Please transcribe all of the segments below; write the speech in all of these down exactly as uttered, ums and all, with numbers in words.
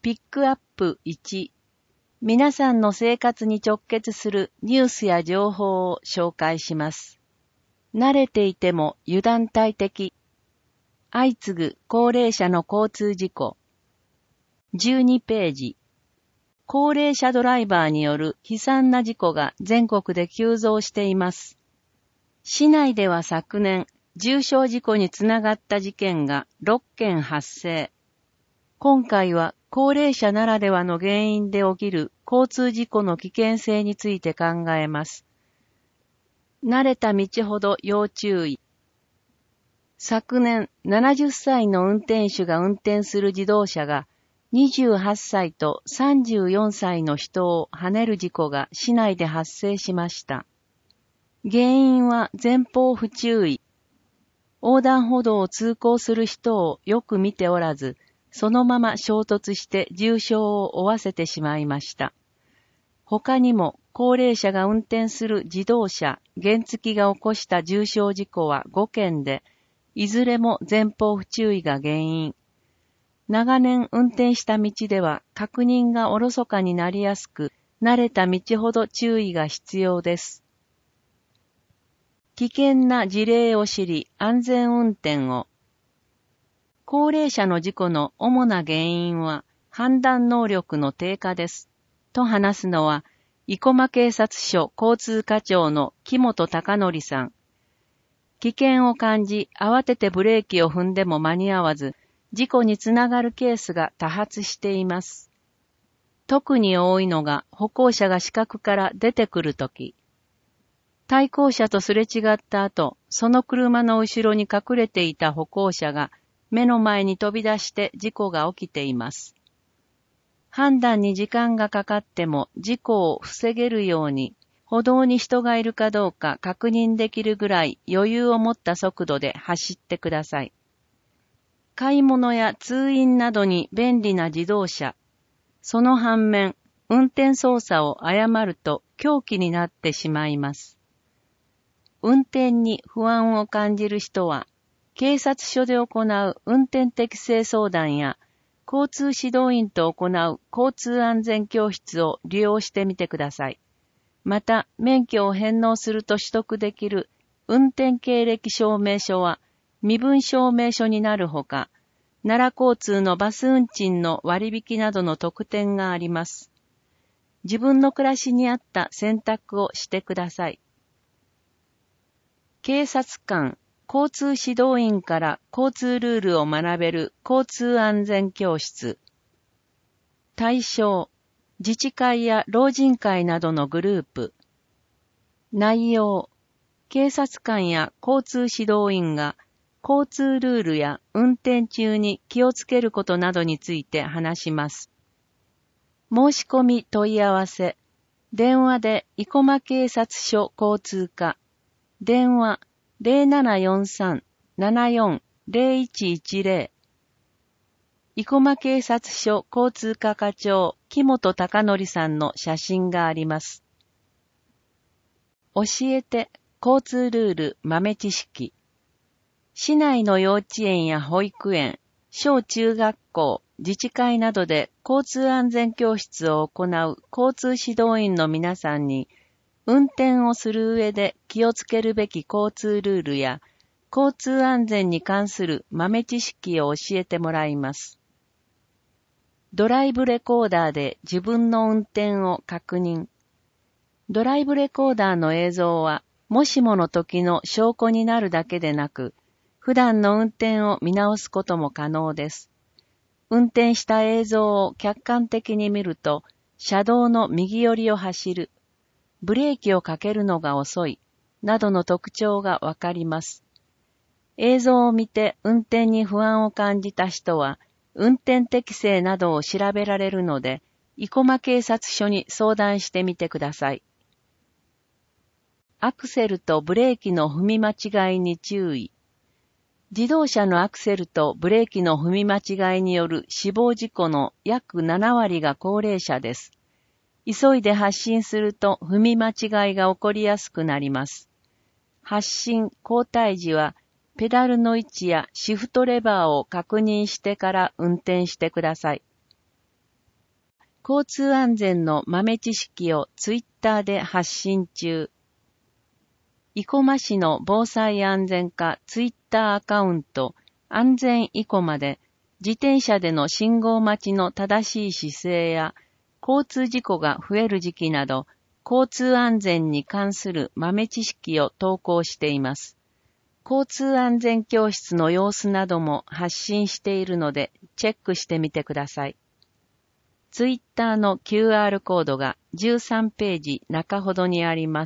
ピックアップいち、皆さんの生活に直結するニュースや情報を紹介します。慣れていても油断大敵。相次ぐ高齢者の交通事故。じゅうにページ。高齢者ドライバーによる悲惨な事故が全国で急増しています。市内では昨年、重傷事故につながった事件がろっけん発生。今回は高齢者ならではの原因で起きる交通事故の危険性について考えます。慣れた道ほど要注意。昨年、ななじゅっさいの運転手が運転する自動車がにじゅうはっさいとさんじゅうよんさいの人をはねる事故が市内で発生しました。原因は前方不注意。横断歩道を通行する人をよく見ておらず、そのまま衝突して重傷を負わせてしまいました。他にも高齢者が運転する自動車、原付が起こした重傷事故はごけんで、いずれも前方不注意が原因。長年運転した道では確認がおろそかになりやすく、慣れた道ほど注意が必要です。危険な事例を知り、安全運転を。高齢者の事故の主な原因は判断能力の低下です。と話すのは、生駒警察署交通課長の木本貴則さん。危険を感じ、慌ててブレーキを踏んでも間に合わず、事故につながるケースが多発しています。特に多いのが歩行者が死角から出てくるとき。対向車とすれ違った後、その車の後ろに隠れていた歩行者が目の前に飛び出して事故が起きています。判断に時間がかかっても事故を防げるように、歩道に人がいるかどうか確認できるぐらい余裕を持った速度で走ってください。買い物や通院などに便利な自動車。その反面、運転操作を誤ると凶器になってしまいます。運転に不安を感じる人は、警察署で行う運転適正相談や、交通指導員と行う交通安全教室を利用してみてください。また、免許を返納すると取得できる運転経歴証明書は身分証明書になるほか、奈良交通のバス運賃の割引などの特典があります。自分の暮らしに合った選択をしてください。警察官、交通指導員から交通ルールを学べる交通安全教室。対象、自治会や老人会などのグループ。内容、警察官や交通指導員が交通ルールや運転中に気をつけることなどについて話します。申し込み問い合わせ。電話で生駒警察署交通課。電話 ゼロななよんさん ななよん ゼロいちいちゼロ。生駒警察署交通課課長木本貴則さんの写真があります。教えて交通ルール豆知識。市内の幼稚園や保育園、小中学校、自治会などで交通安全教室を行う交通指導員の皆さんに、運転をする上で気をつけるべき交通ルールや、交通安全に関する豆知識を教えてもらいます。ドライブレコーダーで自分の運転を確認。ドライブレコーダーの映像は、もしもの時の証拠になるだけでなく、普段の運転を見直すことも可能です。運転した映像を客観的に見ると、車道の右寄りを走る、ブレーキをかけるのが遅い、などの特徴がわかります。映像を見て運転に不安を感じた人は、運転適正などを調べられるので、生駒警察署に相談してみてください。アクセルとブレーキの踏み間違いに注意。自動車のアクセルとブレーキの踏み間違いによる死亡事故の約ななわりが高齢者です。急いで発進すると踏み間違いが起こりやすくなります。発進、後退時は、ペダルの位置やシフトレバーを確認してから運転してください。 交通安全の豆知識をツイッターで発信中。生駒市の防災安全課ツイッターアカウント、安全生駒で、自転車での信号待ちの正しい姿勢や、交通事故が増える時期など、交通安全に関する豆知識を投稿しています。交通安全教室の様子なども発信しているので、チェックしてみてください。ツイッターの キューアール コードがじゅうさんページ中ほどにあります。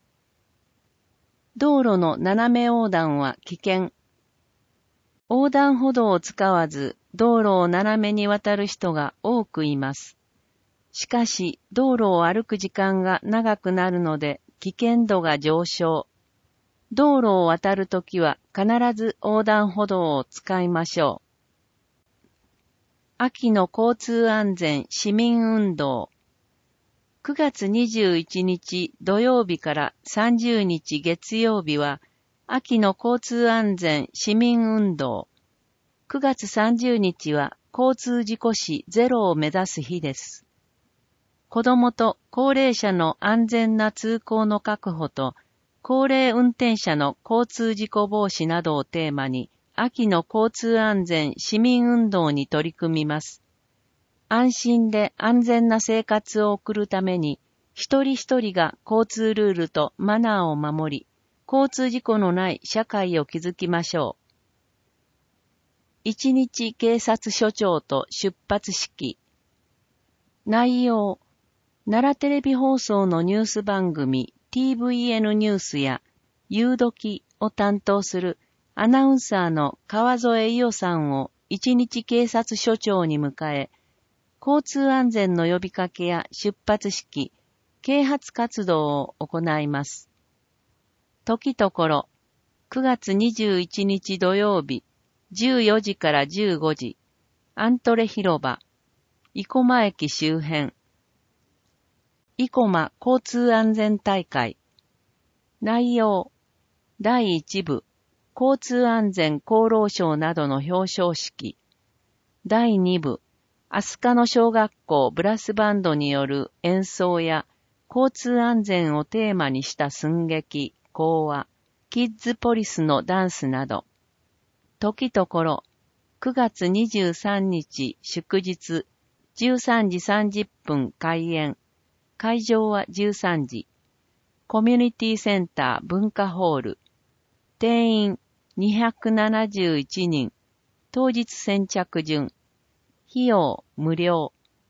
道路の斜め横断は危険。横断歩道を使わず道路を斜めに渡る人が多くいます。しかし、道路を歩く時間が長くなるので危険度が上昇。道路を渡るときは必ず横断歩道を使いましょう。秋の交通安全市民運動。くがつにじゅういちにち土曜日からさんじゅうにち月曜日は秋の交通安全市民運動。くがつさんじゅうにちは交通事故死ゼロを目指す日です。子どもと高齢者の安全な通行の確保と、高齢運転者の交通事故防止などをテーマに、秋の交通安全市民運動に取り組みます。安心で安全な生活を送るために、一人一人が交通ルールとマナーを守り、交通事故のない社会を築きましょう。一日警察署長と出発式。内容。奈良テレビ放送のニュース番組 ティーブイエヌ ニュースやゆうどきを担当するアナウンサーの川添伊代さんを一日警察署長に迎え、交通安全の呼びかけや出発式、啓発活動を行います。時ところ、くがつにじゅういちにち土曜日、じゅうよじからじゅうごじ、アントレ広場、生駒駅周辺、生駒交通安全大会。内容。だいいち部、交通安全功労賞などの表彰式。だいに部、飛鳥野小学校ブラスバンドによる演奏や、交通安全をテーマにした寸劇、講話、キッズポリスのダンスなど。時ところ、くがつにじゅうさんにち祝日、じゅうさんじさんじゅっぷん開演。会場はじゅうさんじ。コミュニティセンター文化ホール。定員にひゃくななじゅういちにん。当日先着順。費用無料。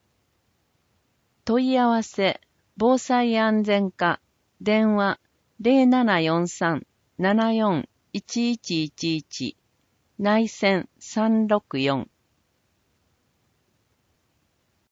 問い合わせ、防災安全課、電話 ゼロななよんさん ななよん いちいちいちいち、内線さんろくよん。